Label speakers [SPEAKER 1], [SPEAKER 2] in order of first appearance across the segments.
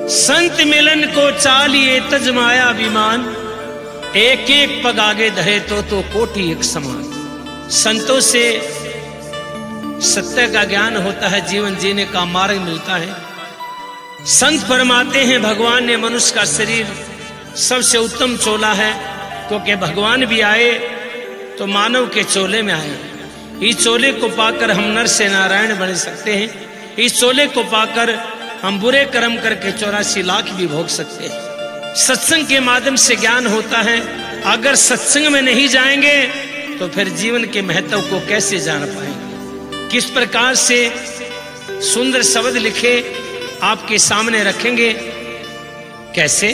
[SPEAKER 1] संत मिलन को चालिए तज माया विमान, एक एक पग आगे धरे तो कोटि एक समान। संतों से सत्य का ज्ञान होता है, जीवन जीने का मार्ग मिलता है। संत फरमाते हैं भगवान ने मनुष्य का शरीर सबसे उत्तम चोला है, क्योंकि भगवान भी आए तो मानव के चोले में आए। इस चोले को पाकर हम नर से नारायण बन सकते हैं। इस चोले को पाकर हम बुरे कर्म करके 84 लाख भी भोग सकते हैं। सत्संग के माध्यम से ज्ञान होता है। अगर सत्संग में नहीं जाएंगे तो फिर जीवन के महत्व को कैसे जान पाएंगे। किस प्रकार से सुंदर शब्द लिखे आपके सामने रखेंगे, कैसे?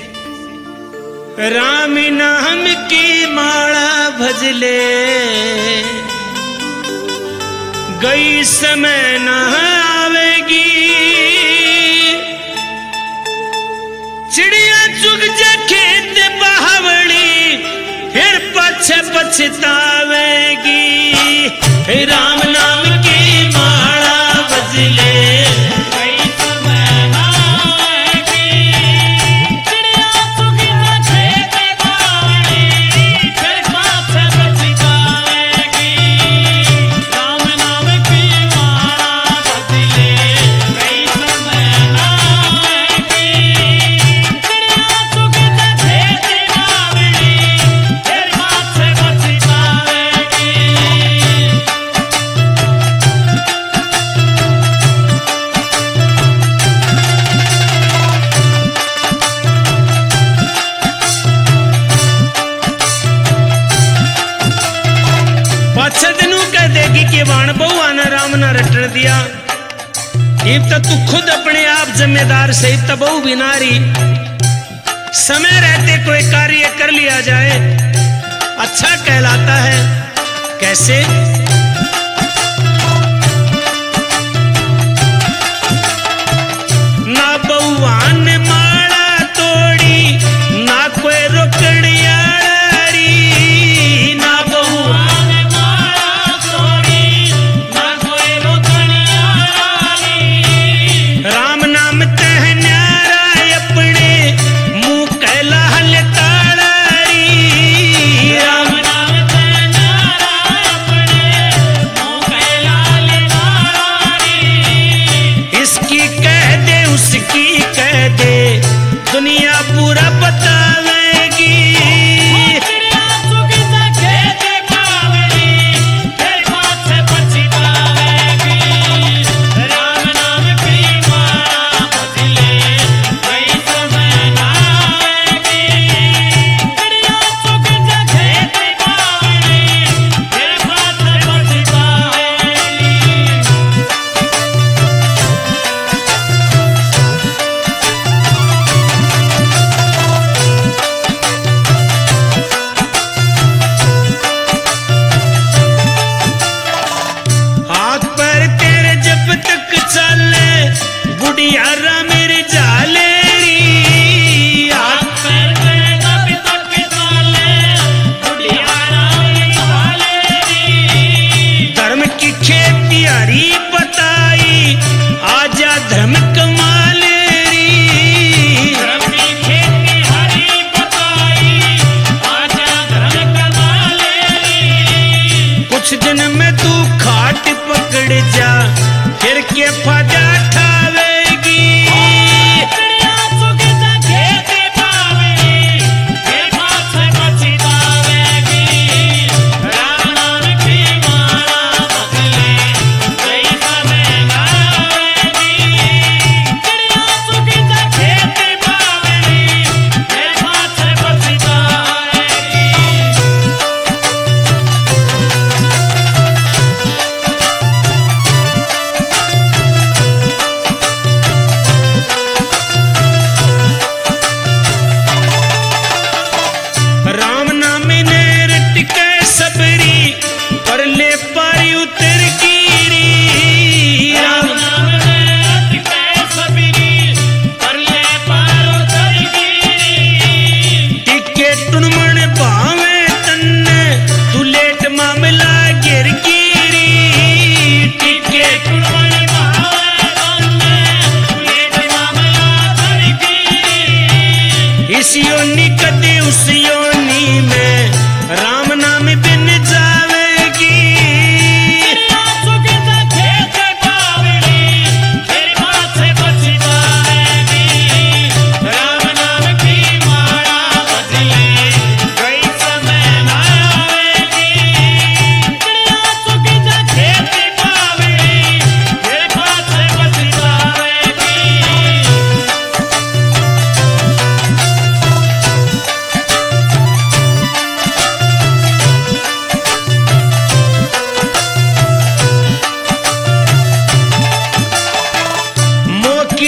[SPEAKER 1] राम नाम की माला भजले, गई समय न आवेगी। चिड़िया चुग जा खेत बहावड़ी, फिर पछे पछतावेगी। राम नाम की माला भजले, रटन दिया। इब तो तू खुद अपने आप जिम्मेदार से, इब तो बहु बिनारी। समय रहते कोई कार्य कर लिया जाए अच्छा कहलाता है। कैसे? ना बहुआन माला तोड़ी, ना कोई रोकड़िया दुनिया पूरा बतावेगी। राम नाम की माला भजले, गई समय न आवेगी। चिड़िया चुग जा खेत बहावड़ी, फिर पछे पछतावेगी। बुढ़ियारा मेरे जालेरी, धर्म की खेती हरी बताई, आजा धर्म कमालेरी। धर्म की खेती हरी बताई, आजा धर्म कमालेरी। कुछ दिन में तू खाट पकड़ जा, फिर के फायदा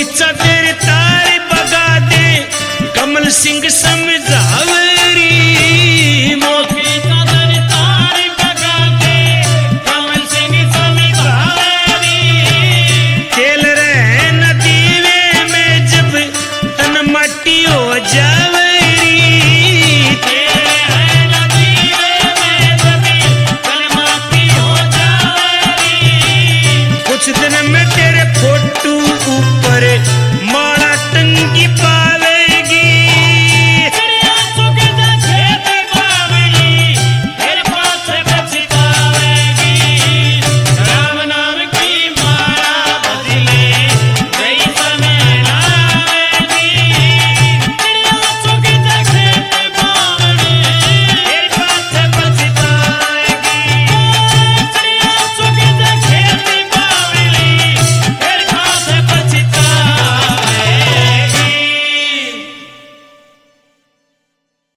[SPEAKER 1] इच्छा तेरी तारी बगा दे, कमल सिंह समझावे